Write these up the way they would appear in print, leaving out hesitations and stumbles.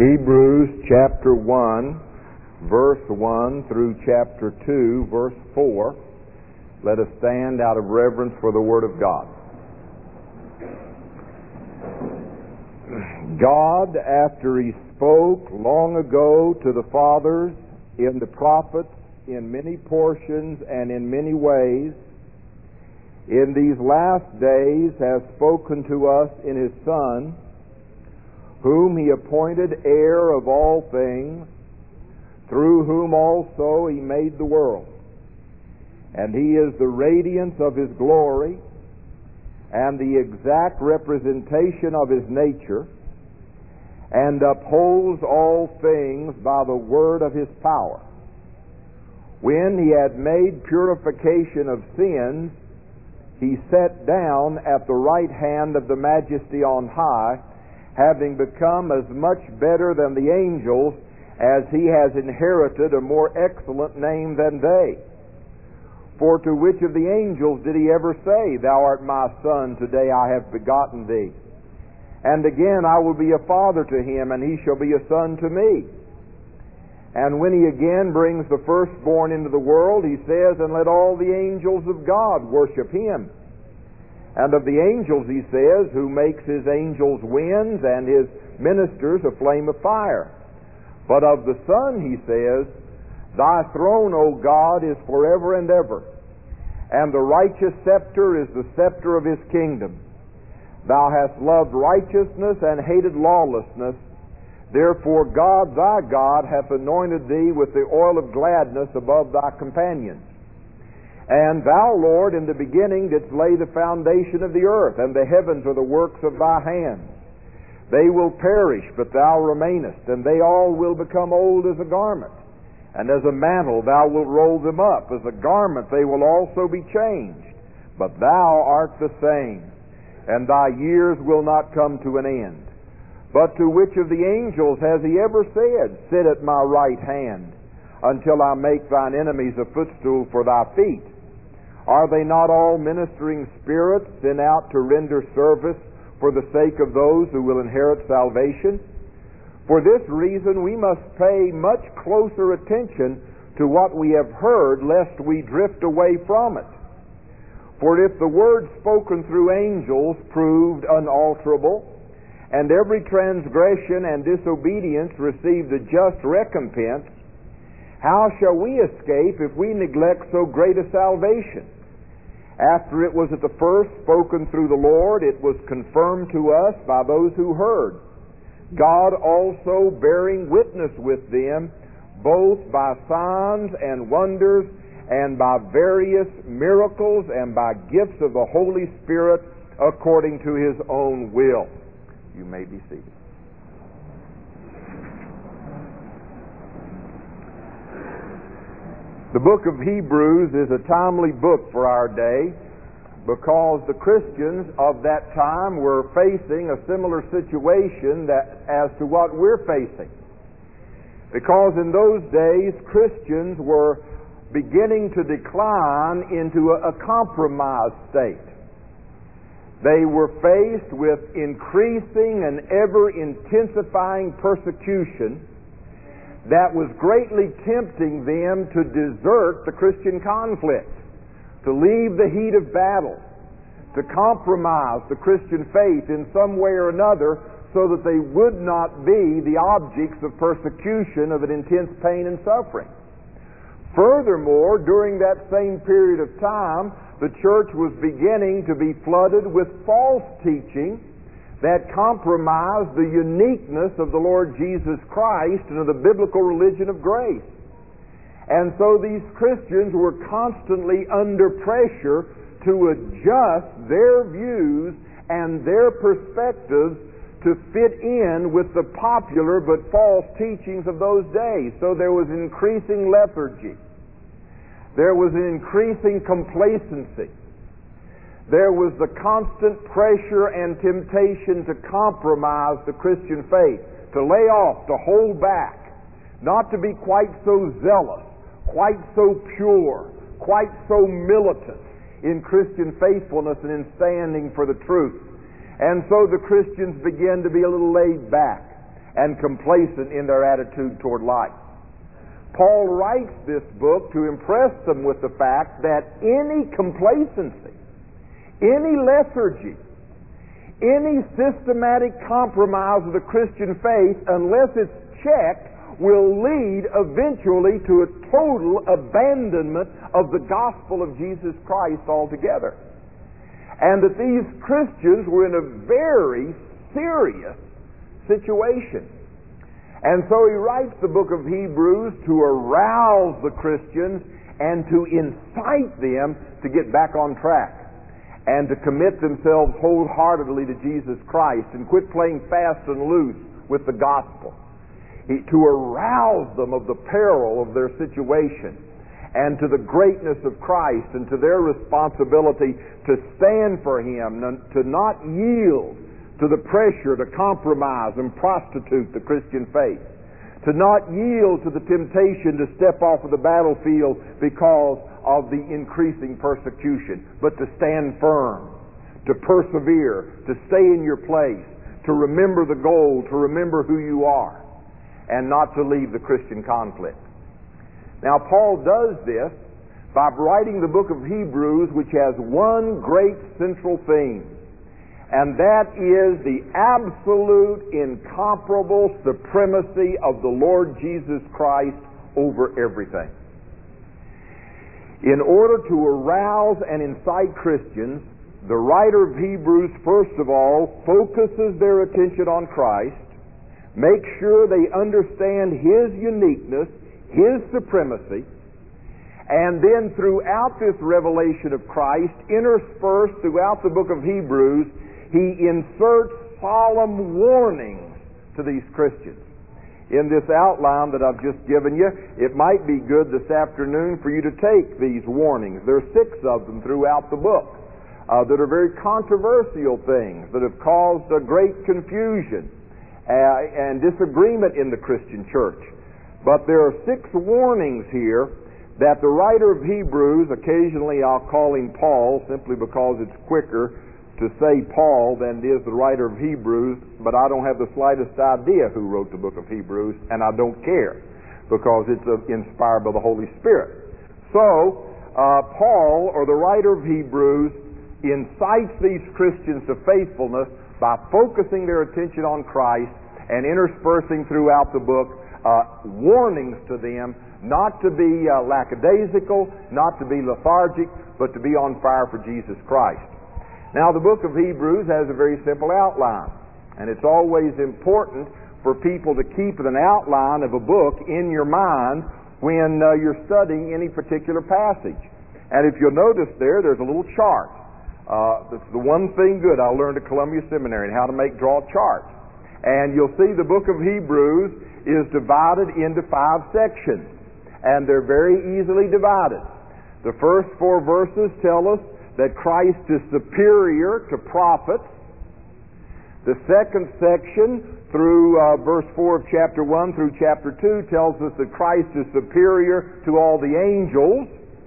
Hebrews chapter 1, verse 1 through chapter 2, verse 4. Let us stand out of reverence for the Word of God. God, after He spoke long ago to the fathers in the prophets in many portions and in many ways, in these last days has spoken to us in His Son, whom He appointed heir of all things, through whom also He made the world. And He is the radiance of His glory and the exact representation of His nature, and upholds all things by the word of His power. When He had made purification of sins, He sat down at the right hand of the Majesty on high, having become as much better than the angels, as He has inherited a more excellent name than they. For to which of the angels did He ever say, "Thou art my Son, today I have begotten thee"? And again, "I will be a father to him, and he shall be a son to me." And when He again brings the firstborn into the world, He says, "And let all the angels of God worship Him." And of the angels He says, "Who makes His angels winds, and His ministers a flame of fire." But of the Son He says, "Thy throne, O God, is forever and ever, and the righteous scepter is the scepter of His kingdom. Thou hast loved righteousness and hated lawlessness. Therefore God, thy God, hath anointed thee with the oil of gladness above thy companions. And thou, Lord, in the beginning didst lay the foundation of the earth, and the heavens are the works of thy hands. They will perish, but thou remainest, and they all will become old as a garment. And as a mantle thou wilt roll them up. As a garment they will also be changed. But thou art the same, and thy years will not come to an end. But to which of the angels has He ever said, "Sit at my right hand, until I make thine enemies a footstool for thy feet"? Are they not all ministering spirits sent out to render service for the sake of those who will inherit salvation? For this reason we must pay much closer attention to what we have heard, lest we drift away from it. For if the word spoken through angels proved unalterable, and every transgression and disobedience received a just recompense, how shall we escape if we neglect so great a salvation? After it was at the first spoken through the Lord, it was confirmed to us by those who heard, God also bearing witness with them, both by signs and wonders, and by various miracles, and by gifts of the Holy Spirit, according to His own will. You may be seated. The book of Hebrews is a timely book for our day, because the Christians of that time were facing a similar situation as to what we're facing. Because in those days, Christians were beginning to decline into a compromised state. They were faced with increasing and ever-intensifying persecution that was greatly tempting them to desert the Christian conflict, to leave the heat of battle, to compromise the Christian faith in some way or another, so that they would not be the objects of persecution, of an intense pain and suffering. Furthermore, during that same period of time, the church was beginning to be flooded with false teaching that compromised the uniqueness of the Lord Jesus Christ and of the biblical religion of grace. And so these Christians were constantly under pressure to adjust their views and their perspectives to fit in with the popular but false teachings of those days. So there was increasing lethargy. There was an increasing complacency. There was the constant pressure and temptation to compromise the Christian faith, to lay off, to hold back, not to be quite so zealous, quite so pure, quite so militant in Christian faithfulness and in standing for the truth. And so the Christians began to be a little laid back. and complacent in their attitude toward life. Paul writes this book to impress them with the fact that any complacency, any lethargy, any systematic compromise of the Christian faith, unless it's checked, will lead eventually to a total abandonment of the gospel of Jesus Christ altogether. And that these Christians were in a very serious situation. And so he writes the book of Hebrews to arouse the Christians and to incite them to get back on track and to commit themselves wholeheartedly to Jesus Christ and quit playing fast and loose with the gospel. To arouse them of the peril of their situation and to the greatness of Christ and to their responsibility to stand for Him, to not yield to the pressure to compromise and prostitute the Christian faith, to not yield to the temptation to step off of the battlefield because of the increasing persecution, but to stand firm, to persevere, to stay in your place, to remember the goal, to remember who you are, and not to leave the Christian conflict. Now, Paul does this by writing the book of Hebrews, which has one great central theme, and that is the absolute, incomparable supremacy of the Lord Jesus Christ over everything. In order to arouse and incite Christians, the writer of Hebrews, first of all, focuses their attention on Christ, makes sure they understand His uniqueness, His supremacy, and then throughout this revelation of Christ, interspersed throughout the book of Hebrews, he inserts solemn warnings to these Christians. In this outline that I've just given you, it might be good this afternoon for you to take these warnings. There are 6 of them throughout the book that are very controversial things that have caused a great confusion and disagreement in the Christian church. But there are 6 warnings here that the writer of Hebrews, occasionally I'll call him Paul simply because it's quicker to say Paul than it is the writer of Hebrews, but I don't have the slightest idea who wrote the book of Hebrews, and I don't care because it's inspired by the Holy Spirit. So, Paul, or the writer of Hebrews, incites these Christians to faithfulness by focusing their attention on Christ and interspersing throughout the book warnings to them not to be lackadaisical, not to be lethargic, but to be on fire for Jesus Christ. Now, the book of Hebrews has a very simple outline, and it's always important for people to keep an outline of a book in your mind when you're studying any particular passage. And if you'll notice there's a little chart. That's the one thing good I learned at Columbia Seminary, and how to draw charts. And you'll see the book of Hebrews is divided into 5 sections, and they're very easily divided. The first 4 verses tell us that Christ is superior to prophets. The second section, through verse 4 of chapter 1 through chapter 2, tells us that Christ is superior to all the angels.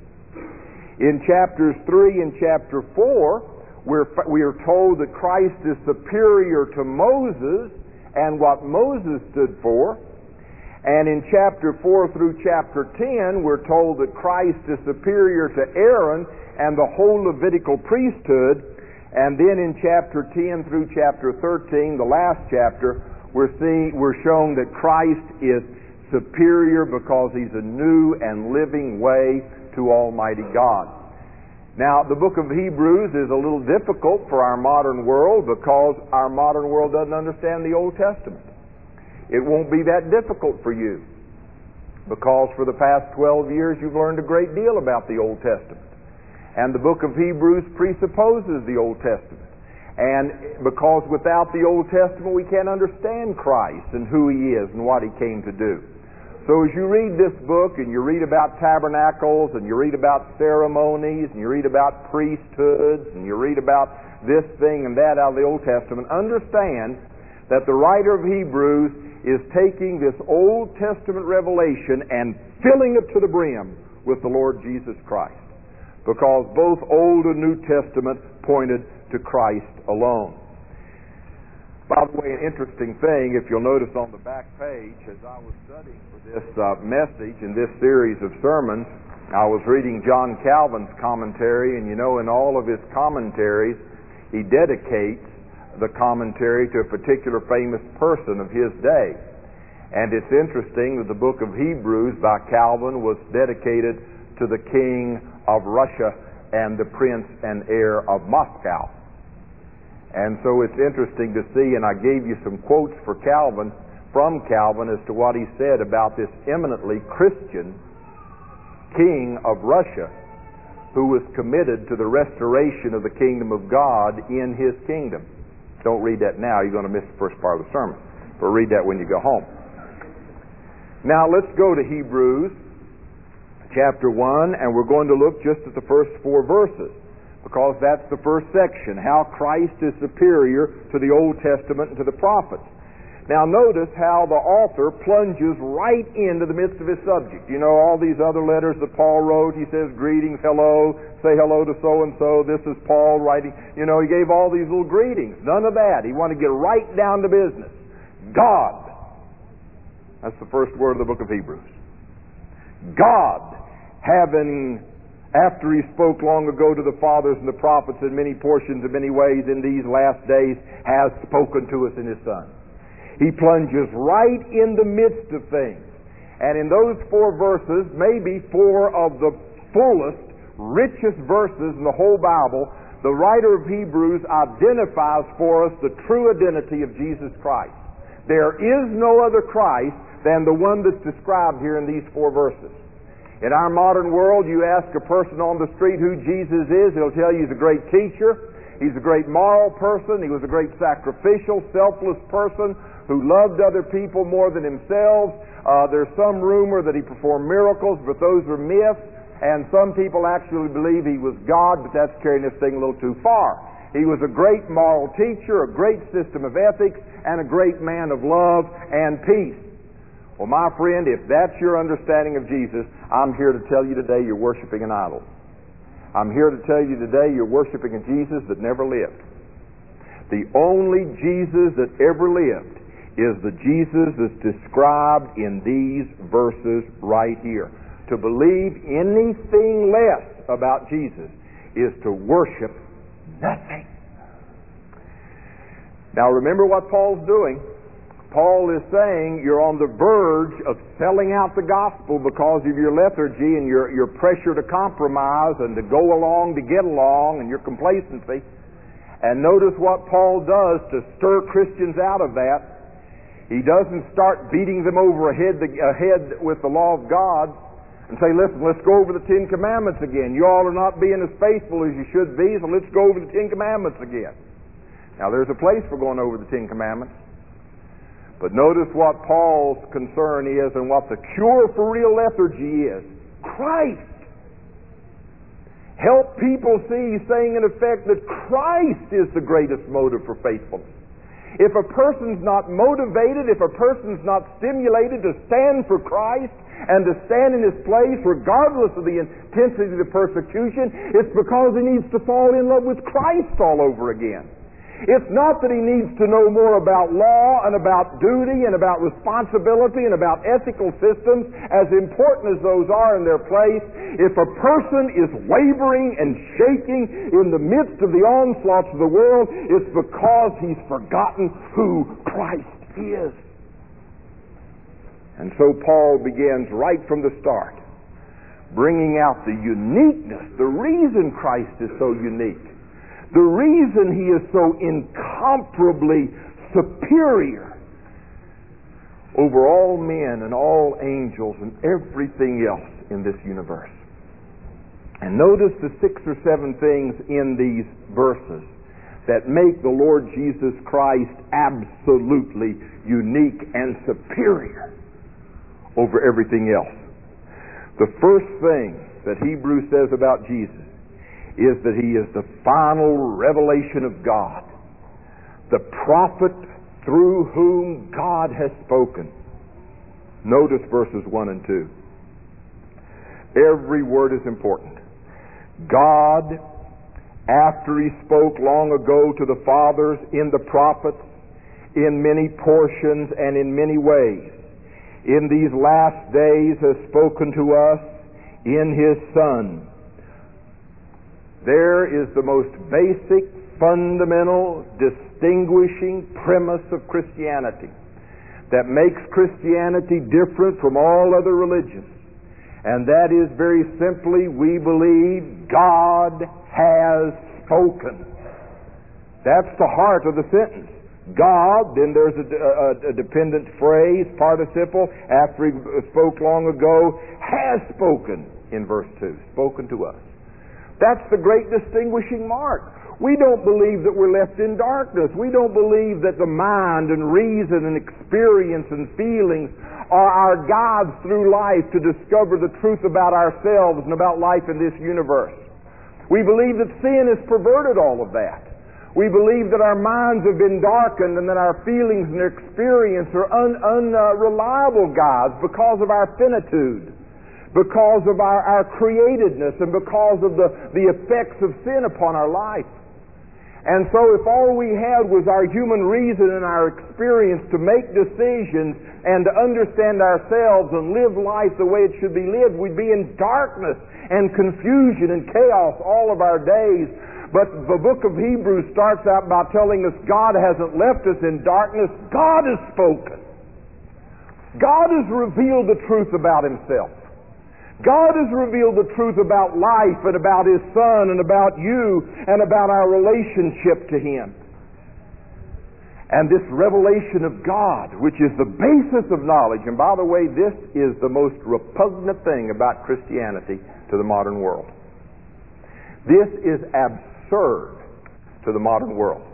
In chapters 3 and chapter 4, we are told that Christ is superior to Moses and what Moses stood for. And in chapter 4 through chapter 10, we're told that Christ is superior to Aaron and the whole Levitical priesthood. And then in chapter 10 through chapter 13, the last chapter, we're shown that Christ is superior because He's a new and living way to Almighty God. Now, the book of Hebrews is a little difficult for our modern world because our modern world doesn't understand the Old Testament. It won't be that difficult for you because for the past 12 years you've learned a great deal about the Old Testament. And the book of Hebrews presupposes the Old Testament. And because without the Old Testament we can't understand Christ and who He is and what He came to do. So as you read this book and you read about tabernacles and you read about ceremonies and you read about priesthoods and you read about this thing and that out of the Old Testament, understand that the writer of Hebrews is taking this Old Testament revelation and filling it to the brim with the Lord Jesus Christ. Because both Old and New Testament pointed to Christ alone. By the way, an interesting thing, if you'll notice on the back page, as I was studying for this message in this series of sermons, I was reading John Calvin's commentary, and you know, in all of his commentaries, he dedicates the commentary to a particular famous person of his day. And it's interesting that the book of Hebrews by Calvin was dedicated to the king of Russia and the prince and heir of Moscow. And so it's interesting to see, and I gave you some quotes from Calvin as to what he said about this eminently Christian king of Russia who was committed to the restoration of the kingdom of God in his kingdom. Don't read that now, you're going to miss the first part of the sermon. But read that when you go home. Now let's go to Hebrews chapter 1, and we're going to look just at the first 4 verses, because that's the first section, how Christ is superior to the Old Testament and to the prophets. Now notice how the author plunges right into the midst of his subject. You know, all these other letters that Paul wrote, he says, greetings, hello, say hello to so-and-so, this is Paul writing. You know, he gave all these little greetings. None of that. He wanted to get right down to business. God. That's the first word of the book of Hebrews. God, having, after he spoke long ago to the fathers and the prophets in many portions and many ways in these last days, has spoken to us in his Son. He plunges right in the midst of things. And in those 4 verses, maybe 4 of the fullest, richest verses in the whole Bible, the writer of Hebrews identifies for us the true identity of Jesus Christ. There is no other Christ than the one that's described here in these 4 verses. In our modern world, you ask a person on the street who Jesus is, he'll tell you he's a great teacher, he's a great moral person, he was a great sacrificial, selfless person who loved other people more than himself. There's some rumor that he performed miracles, but those are myths, and some people actually believe he was God, but that's carrying this thing a little too far. He was a great moral teacher, a great system of ethics, and a great man of love and peace. Well, my friend, if that's your understanding of Jesus, I'm here to tell you today you're worshiping an idol. I'm here to tell you today you're worshiping a Jesus that never lived. The only Jesus that ever lived is the Jesus that's described in these verses right here. To believe anything less about Jesus is to worship nothing. Now remember what Paul's doing. Paul is saying you're on the verge of selling out the gospel because of your lethargy and your pressure to compromise and to go along to get along and your complacency. And notice what Paul does to stir Christians out of that. He doesn't start beating them over ahead with the law of God and say, listen, let's go over the 10 Commandments again. You all are not being as faithful as you should be, so let's go over the 10 Commandments again. Now there's a place for going over the 10 Commandments. But notice what Paul's concern is and what the cure for real lethargy is. Christ. Help people see, saying in effect that Christ is the greatest motive for faithfulness. If a person's not motivated, if a person's not stimulated to stand for Christ and to stand in His place regardless of the intensity of the persecution, it's because he needs to fall in love with Christ all over again. It's not that he needs to know more about law and about duty and about responsibility and about ethical systems, as important as those are in their place. If a person is wavering and shaking in the midst of the onslaughts of the world, it's because he's forgotten who Christ is. And so Paul begins right from the start, bringing out the uniqueness, the reason Christ is so unique. The reason He is so incomparably superior over all men and all angels and everything else in this universe. And notice the 6 or 7 things in these verses that make the Lord Jesus Christ absolutely unique and superior over everything else. The first thing that Hebrews says about Jesus is that He is the final revelation of God, the prophet through whom God has spoken. Notice verses 1 and 2. Every word is important. God, after He spoke long ago to the fathers in the prophets, in many portions and in many ways, in these last days has spoken to us in His Son. There is the most basic, fundamental, distinguishing premise of Christianity that makes Christianity different from all other religions. And that is very simply, we believe God has spoken. That's the heart of the sentence. God, then there's a dependent phrase, participle, after He spoke long ago, has spoken in verse 2, spoken to us. That's the great distinguishing mark. We don't believe that we're left in darkness. We don't believe that the mind and reason and experience and feelings are our guides through life to discover the truth about ourselves and about life in this universe. We believe that sin has perverted all of that. We believe that our minds have been darkened and that our feelings and experience are unreliable guides because of our finitude, because of our createdness, and because of the effects of sin upon our life. And so if all we had was our human reason and our experience to make decisions and to understand ourselves and live life the way it should be lived, we'd be in darkness and confusion and chaos all of our days. But the book of Hebrews starts out by telling us God hasn't left us in darkness. God has spoken. God has revealed the truth about Himself. God has revealed the truth about life and about His Son and about you and about our relationship to Him. And this revelation of God, which is the basis of knowledge, and by the way, this is the most repugnant thing about Christianity to the modern world. This is absurd to the modern world.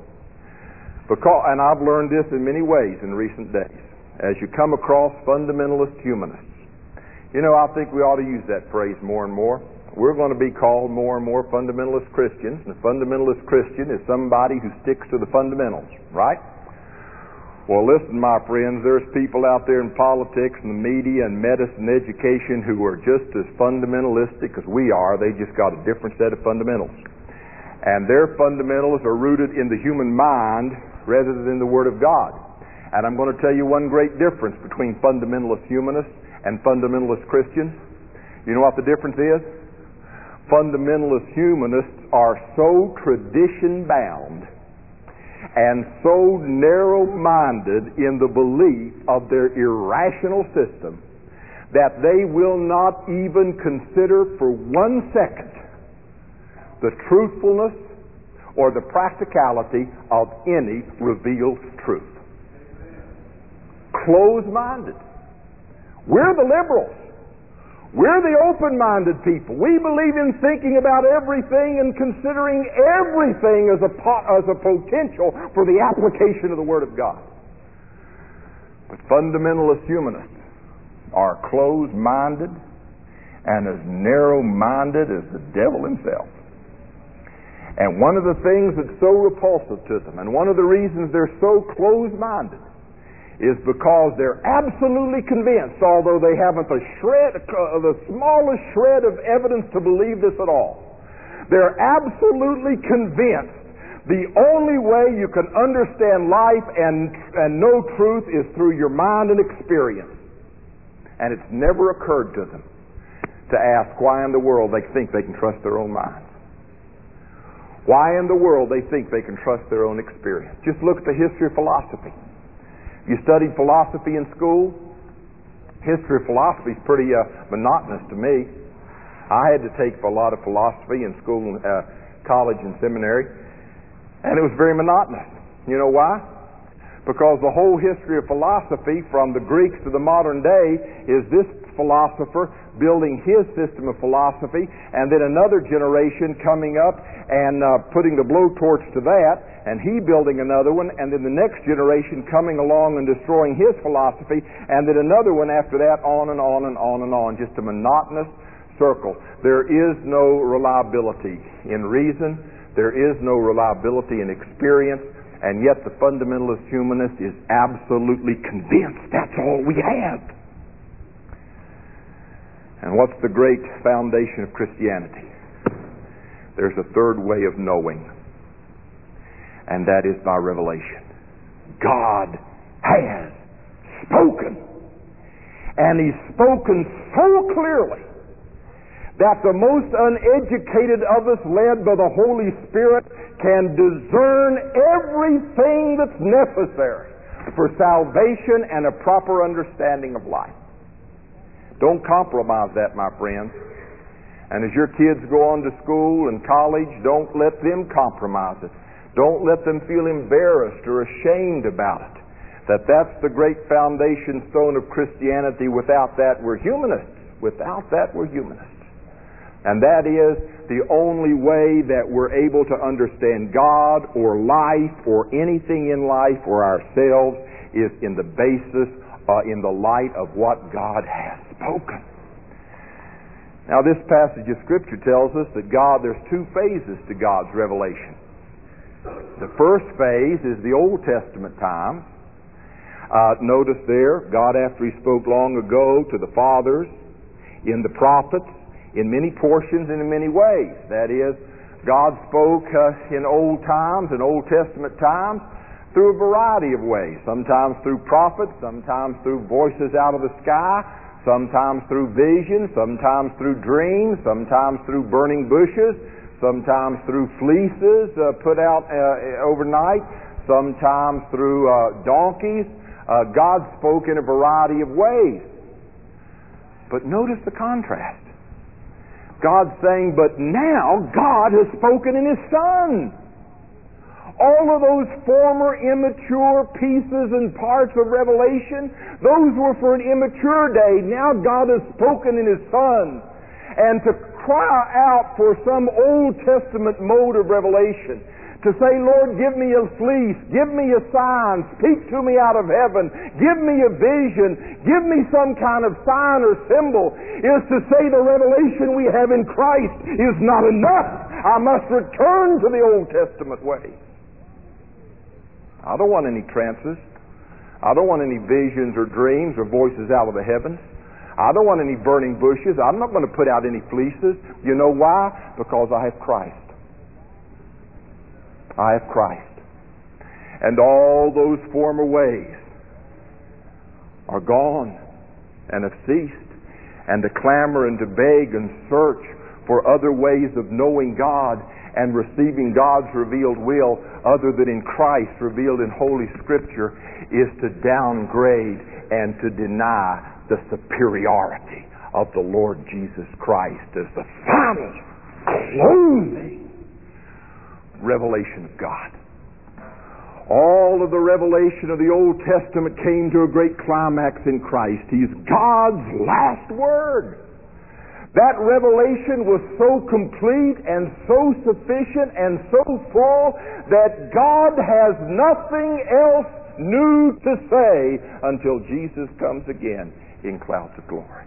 And I've learned this in many ways in recent days. As you come across fundamentalist humanists, I think we ought to use that phrase more and more. We're going to be called more and more fundamentalist Christians, and a fundamentalist Christian is somebody who sticks to the fundamentals, right? Well, listen, my friends, there's people out there in politics and the media and medicine and education who are just as fundamentalistic as we are. They just got a different set of fundamentals. And their fundamentals are rooted in the human mind rather than the Word of God. And I'm going to tell you one great difference between fundamentalist humanists and fundamentalist Christians. You know what the difference is? Fundamentalist humanists are so tradition-bound and so narrow-minded in the belief of their irrational system that they will not even consider for 1 second the truthfulness or the practicality of any revealed truth. Closed-minded. We're the liberals. We're the open-minded people. We believe in thinking about everything and considering everything as a potential for the application of the Word of God. But fundamentalist humanists are closed-minded and as narrow-minded as the devil himself. And one of the things that's so repulsive to them, and one of the reasons they're so closed-minded, is because they're absolutely convinced, although they haven't the smallest shred of evidence to believe this at all, they're absolutely convinced the only way you can understand life and know truth is through your mind and experience. And it's never occurred to them to ask why in the world they think they can trust their own minds. Why in the world they think they can trust their own experience. Just look at the history of philosophy. You studied philosophy in school? History of philosophy is pretty monotonous to me. I had to take a lot of philosophy in school, college and seminary, and it was very monotonous. You know why? Because the whole history of philosophy from the Greeks to the modern day is this philosopher building his system of philosophy, and then another generation coming up and putting the blowtorch to that, and he building another one, and then the next generation coming along and destroying his philosophy, and then another one after that, on and on and on and on. Just a monotonous circle. There is no reliability in reason. There is no reliability in experience. And yet the fundamentalist humanist is absolutely convinced that's all we have. And what's the great foundation of Christianity? There's a third way of knowing, and that is by revelation. God has spoken. And He's spoken so clearly that the most uneducated of us, led by the Holy Spirit, can discern everything that's necessary for salvation and a proper understanding of life. Don't compromise that, my friends. And as your kids go on to school and college, don't let them compromise it. Don't let them feel embarrassed or ashamed about it. That's the great foundation stone of Christianity. Without that, we're humanists. Without that, we're humanists. And that is the only way that we're able to understand God or life or anything in life or ourselves is in the basis, in the light of what God has spoken. Now, this passage of Scripture tells us that there's two phases to God's revelation. The first phase is the Old Testament time. Notice there, God, after He spoke long ago to the fathers, in the prophets, in many portions and in many ways. That is, God spoke in old times, in Old Testament times, through a variety of ways. Sometimes through prophets, sometimes through voices out of the sky, sometimes through visions, sometimes through dreams, sometimes through burning bushes, sometimes through fleeces put out overnight, sometimes through donkeys. God spoke in a variety of ways. But notice the contrast. God's saying, but now God has spoken in His Son. All of those former immature pieces and parts of revelation, those were for an immature day. Now God has spoken in His Son. And to cry out for some Old Testament mode of revelation, to say, Lord, give me a fleece, give me a sign, speak to me out of heaven, give me a vision, give me some kind of sign or symbol, is to say the revelation we have in Christ is not enough. I must return to the Old Testament way. I don't want any trances. I don't want any visions or dreams or voices out of the heavens. I don't want any burning bushes. I'm not going to put out any fleeces. You know why? Because I have Christ. I have Christ. And all those former ways are gone and have ceased. And to clamor and to beg and search for other ways of knowing God and receiving God's revealed will other than in Christ revealed in Holy Scripture is to downgrade and to deny the superiority of the Lord Jesus Christ as the final closing revelation of God. All of the revelation of the Old Testament came to a great climax in Christ. He's God's last word. That revelation was so complete and so sufficient and so full that God has nothing else new to say until Jesus comes again in clouds of glory.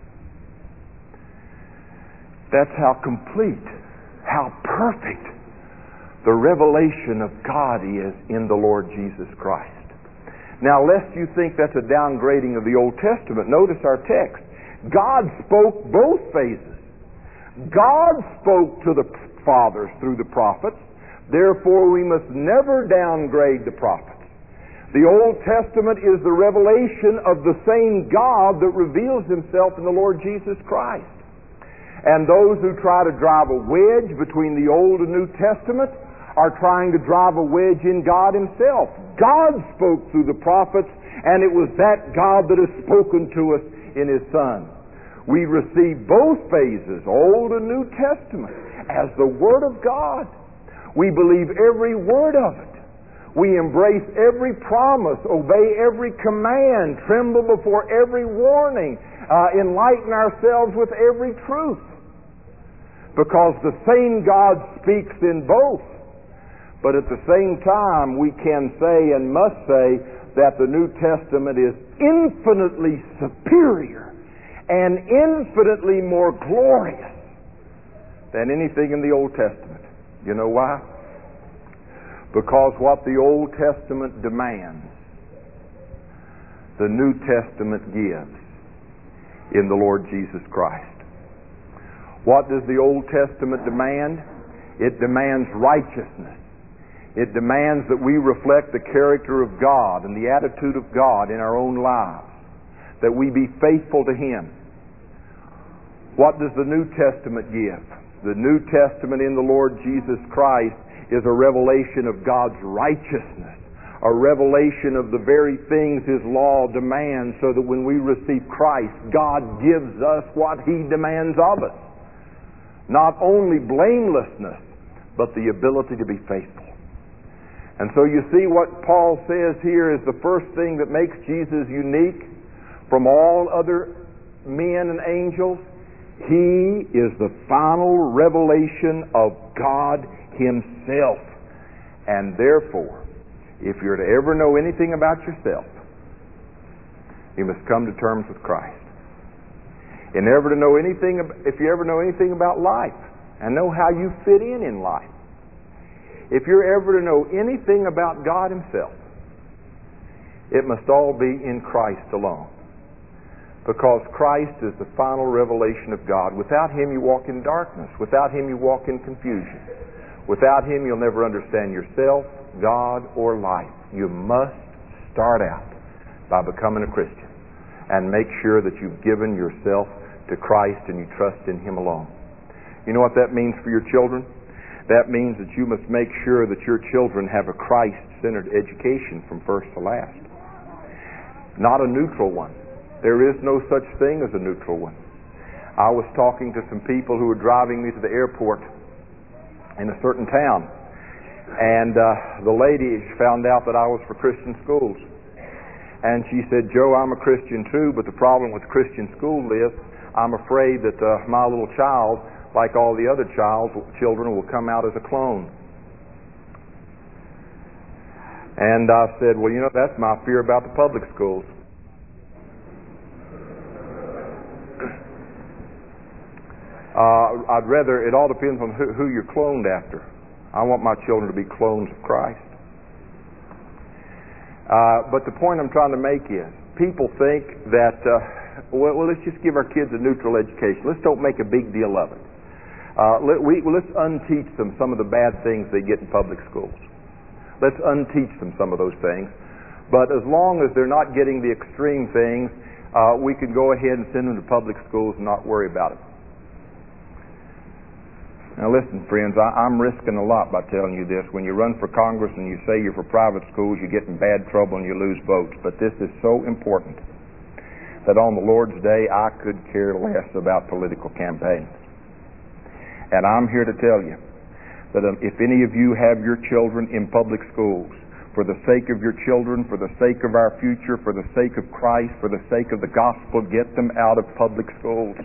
That's how complete, how perfect the revelation of God is in the Lord Jesus Christ. Now, lest you think that's a downgrading of the Old Testament, notice our text. God spoke both phases. God spoke to the fathers through the prophets. Therefore, we must never downgrade the prophets. The Old Testament is the revelation of the same God that reveals Himself in the Lord Jesus Christ. And those who try to drive a wedge between the Old and New Testament are trying to drive a wedge in God Himself. God spoke through the prophets, and it was that God that has spoken to us in His Son. We receive both phases, Old and New Testament, as the Word of God. We believe every word of it. We embrace every promise, obey every command, tremble before every warning, enlighten ourselves with every truth. Because the same God speaks in both. But at the same time, we can say and must say that the New Testament is infinitely superior and infinitely more glorious than anything in the Old Testament. You know why? Because what the Old Testament demands, the New Testament gives in the Lord Jesus Christ. What does the Old Testament demand? It demands righteousness. It demands that we reflect the character of God and the attitude of God in our own lives, that we be faithful to Him. What does the New Testament give? The New Testament in the Lord Jesus Christ is a revelation of God's righteousness, a revelation of the very things His law demands, so that when we receive Christ, God gives us what He demands of us. Not only blamelessness, but the ability to be faithful. And so you see what Paul says here is the first thing that makes Jesus unique from all other men and angels. He is the final revelation of God Himself. And therefore, if you're to ever know anything about yourself, you must come to terms with Christ. If you ever know anything about life and know how you fit in life, if you're ever to know anything about God Himself, it must all be in Christ alone. Because Christ is the final revelation of God. Without Him you walk in darkness. Without Him you walk in confusion. Without Him you'll never understand yourself, God, or life. You must start out by becoming a Christian and make sure that you've given yourself to Christ and you trust in Him alone. You know what that means for your children? That means that you must make sure that your children have a Christ-centered education from first to last. Not a neutral one. There is no such thing as a neutral one. I was talking to some people who were driving me to the airport in a certain town, and the lady found out that I was for Christian schools. And she said, "Joe, I'm a Christian too, but the problem with Christian school is I'm afraid that my little child, like all the other children, will come out as a clone." And I said, "Well, you know, that's my fear about the public schools." It all depends on who you're cloned after. I want my children to be clones of Christ. But the point I'm trying to make is, people think that, well, let's just give our kids a neutral education. Let's don't make a big deal of it. Let's unteach them some of the bad things they get in public schools. Let's unteach them some of those things. But as long as they're not getting the extreme things, we can go ahead and send them to public schools and not worry about it. Now listen, friends, I'm risking a lot by telling you this. When you run for Congress and you say you're for private schools, you get in bad trouble and you lose votes. But this is so important that on the Lord's Day I could care less about political campaigns. And I'm here to tell you that if any of you have your children in public schools, for the sake of your children, for the sake of our future, for the sake of Christ, for the sake of the gospel, get them out of public schools.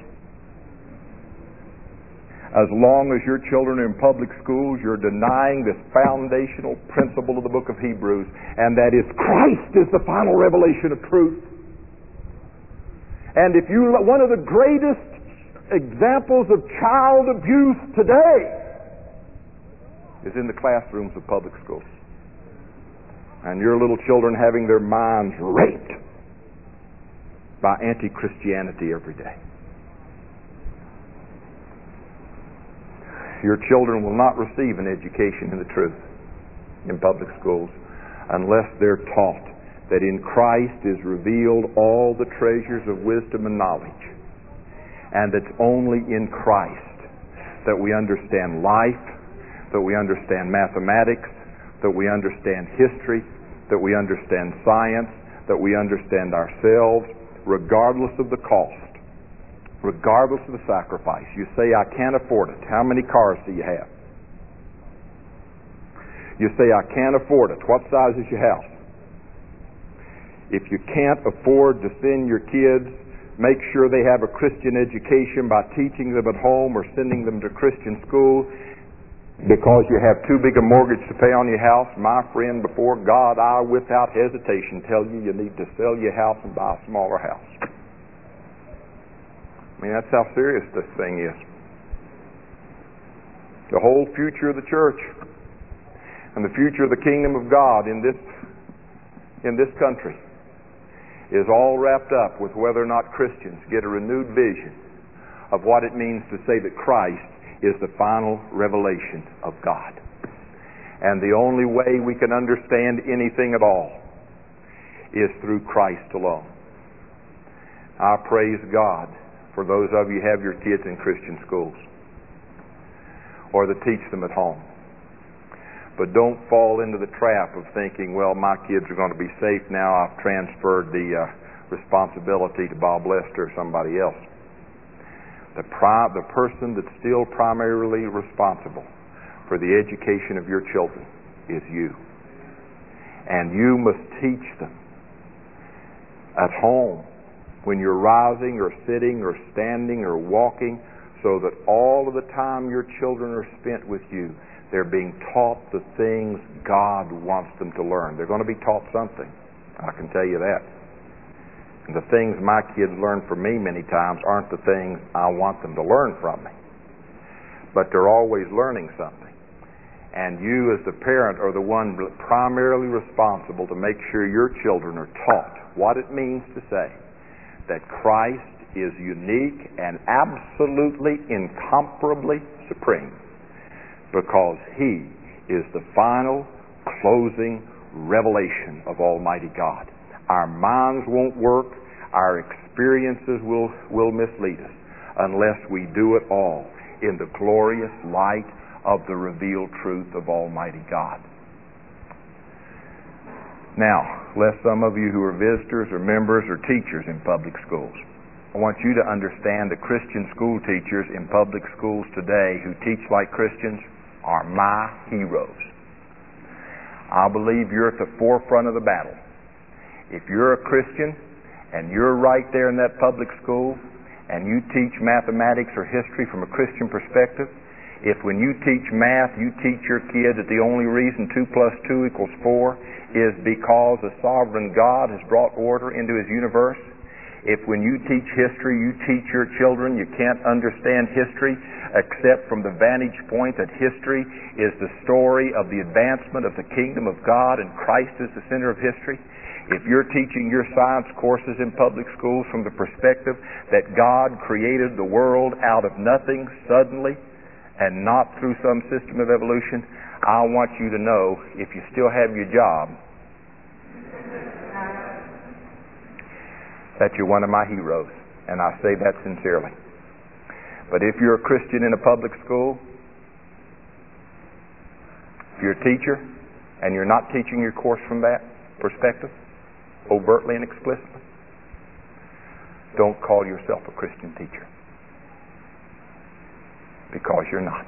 As long as your children are in public schools, you're denying this foundational principle of the book of Hebrews, and that is Christ is the final revelation of truth. And if one of the greatest examples of child abuse today is in the classrooms of public schools. And your little children having their minds raped by anti-Christianity every day. Your children will not receive an education in the truth in public schools unless they're taught that in Christ is revealed all the treasures of wisdom and knowledge, and it's only in Christ that we understand life, that we understand mathematics, that we understand history, that we understand science, that we understand ourselves, regardless of the cost. Regardless of the sacrifice. You say, "I can't afford it." How many cars do you have? You say, "I can't afford it." What size is your house? If you can't afford to send your kids, make sure they have a Christian education by teaching them at home or sending them to Christian school because you have too big a mortgage to pay on your house. My friend, before God, I without hesitation tell you need to sell your house and buy a smaller house. I mean, that's how serious this thing is. The whole future of the church and the future of the kingdom of God in this country is all wrapped up with whether or not Christians get a renewed vision of what it means to say that Christ is the final revelation of God. And the only way we can understand anything at all is through Christ alone. I praise God for those of you who have your kids in Christian schools or that teach them at home. But don't fall into the trap of thinking, well, my kids are going to be safe now. I've transferred the responsibility to Bob Lester or somebody else. The person that's still primarily responsible for the education of your children is you. And you must teach them at home, when you're rising or sitting or standing or walking, so that all of the time your children are spent with you, they're being taught the things God wants them to learn. They're going to be taught something. I can tell you that. And the things my kids learn from me many times aren't the things I want them to learn from me. But they're always learning something. And you as the parent are the one primarily responsible to make sure your children are taught what it means to say that Christ is unique and absolutely, incomparably supreme, because He is the final, closing revelation of Almighty God. Our minds won't work, our experiences will mislead us unless we do it all in the glorious light of the revealed truth of Almighty God. Now, lest some of you who are visitors or members or teachers in public schools, I want you to understand that Christian school teachers in public schools today who teach like Christians are my heroes. I believe you're at the forefront of the battle. If you're a Christian and you're right there in that public school and you teach mathematics or history from a Christian perspective, if when you teach math you teach your kids that the only reason 2 plus 2 equals 4 is because a sovereign God has brought order into His universe, if when you teach history you teach your children you can't understand history except from the vantage point that history is the story of the advancement of the kingdom of God and Christ is the center of history, if you're teaching your science courses in public schools from the perspective that God created the world out of nothing suddenly and not through some system of evolution, I want you to know, if you still have your job, that you're one of my heroes, and I say that sincerely. But if you're a Christian in a public school, if you're a teacher and you're not teaching your course from that perspective, overtly and explicitly, don't call yourself a Christian teacher, because you're not.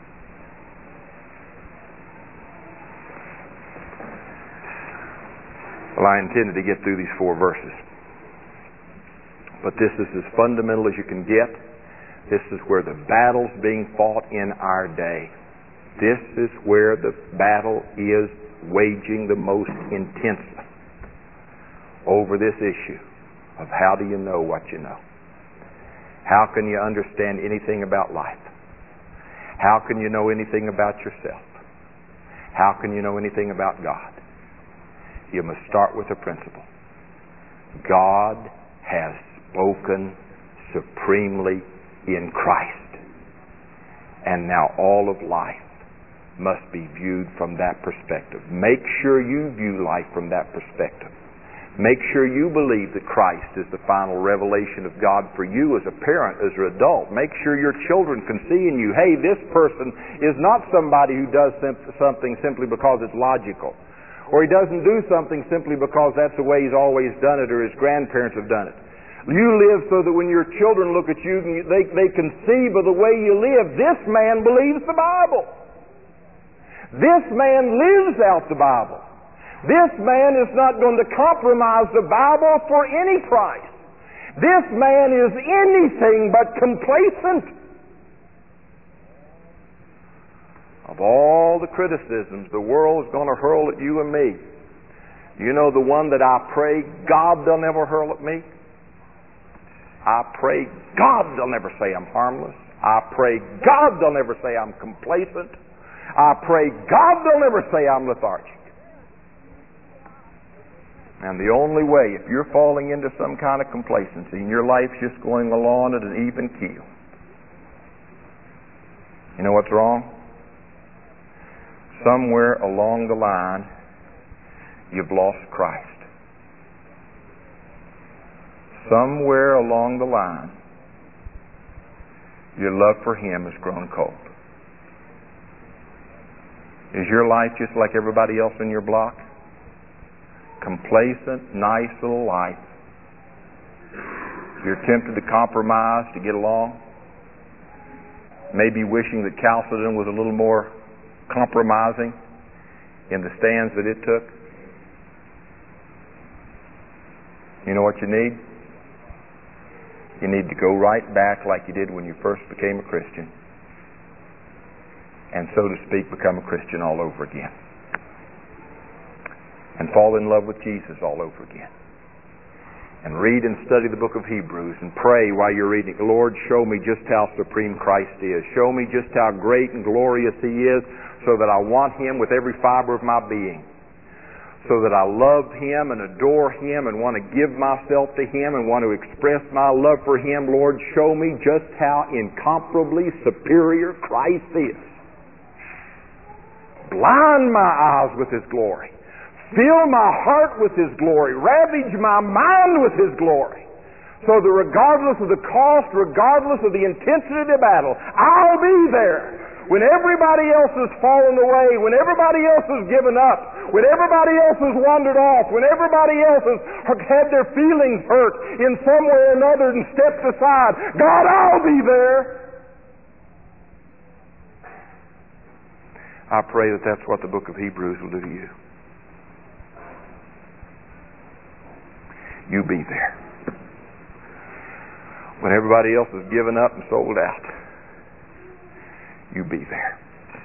Well, I intended to get through these 4 verses. But this is as fundamental as you can get. This is where the battle's being fought in our day. This is where the battle is waging the most intensely over this issue of how do you know what you know? How can you understand anything about life? How can you know anything about yourself? How can you know anything about God? You must start with a principle. God has spoken supremely in Christ. And now all of life must be viewed from that perspective. Make sure you view life from that perspective. Make sure you believe that Christ is the final revelation of God for you as a parent, as an adult. Make sure your children can see in you, hey, this person is not somebody who does something simply because it's logical. Or he doesn't do something simply because that's the way he's always done it or his grandparents have done it. You live so that when your children look at you, they can see by the way you live, this man believes the Bible. This man lives out the Bible. This man is not going to compromise the Bible for any price. This man is anything but complacent. Of all the criticisms the world is going to hurl at you and me, you know the one that I pray God they'll never hurl at me? I pray God they'll never say I'm harmless. I pray God they'll never say I'm complacent. I pray God they'll never say I'm lethargic. And the only way, if you're falling into some kind of complacency and your life's just going along at an even keel, you know what's wrong? Somewhere along the line, you've lost Christ. Somewhere along the line, your love for Him has grown cold. Is your life just like everybody else in your block? Complacent, nice little life. You're tempted to compromise to get along. Maybe wishing that Chalcedon was a little more compromising in the stands that it took. You know what you need? You need to go right back like you did when you first became a Christian, and so to speak, become a Christian all over again, and fall in love with Jesus all over again, and read and study the book of Hebrews and pray while you're reading. Lord, show me just how supreme Christ is. Show me just how great and glorious He is, so that I want Him with every fiber of my being, so that I love Him and adore Him and want to give myself to Him and want to express my love for Him. Lord, show me just how incomparably superior Christ is. Blind my eyes with His glory. Fill my heart with His glory. Ravage my mind with His glory. So that regardless of the cost, regardless of the intensity of the battle, I'll be there. When everybody else has fallen away, when everybody else has given up, when everybody else has wandered off, when everybody else has had their feelings hurt in some way or another and stepped aside, God, I'll be there. I pray that that's what the book of Hebrews will do to you. You be there. When everybody else has given up and sold out, you be there.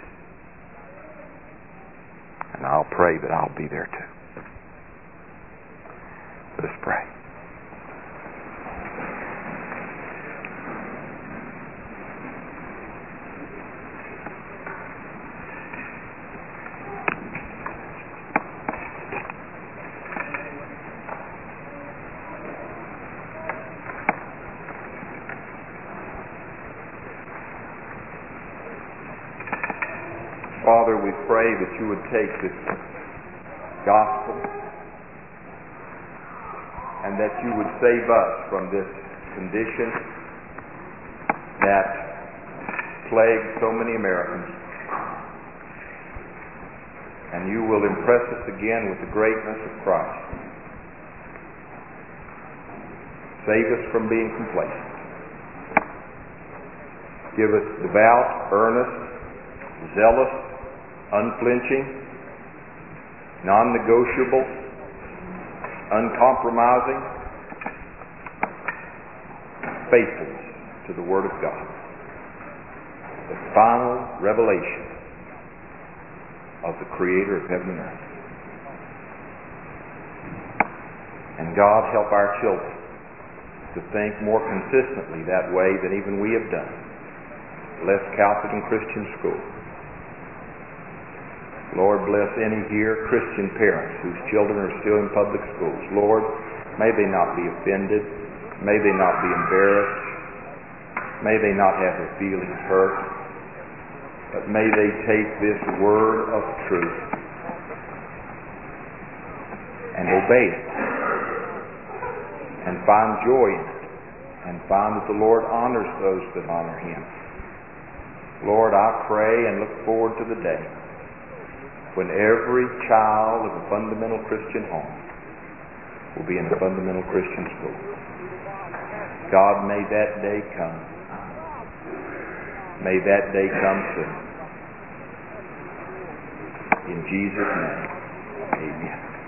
And I'll pray that I'll be there too. Let us pray. Father, we pray that you would take this gospel and that you would save us from this condition that plagues so many Americans. And you will impress us again with the greatness of Christ. Save us from being complacent. Give us devout, earnest, zealous, unflinching, non-negotiable, uncompromising faithfulness to the Word of God, the final revelation of the Creator of heaven and earth. And God, help our children to think more consistently that way than even we have done. Bless Chalcedon Christian School. Lord, bless any here Christian parents whose children are still in public schools. Lord, may they not be offended. May they not be embarrassed. May they not have their feelings hurt. But may they take this word of truth and obey it and find joy in it and find that the Lord honors those that honor Him. Lord, I pray and look forward to the day when every child of a fundamental Christian home will be in a fundamental Christian school. God, may that day come. May that day come soon. In Jesus' name, amen.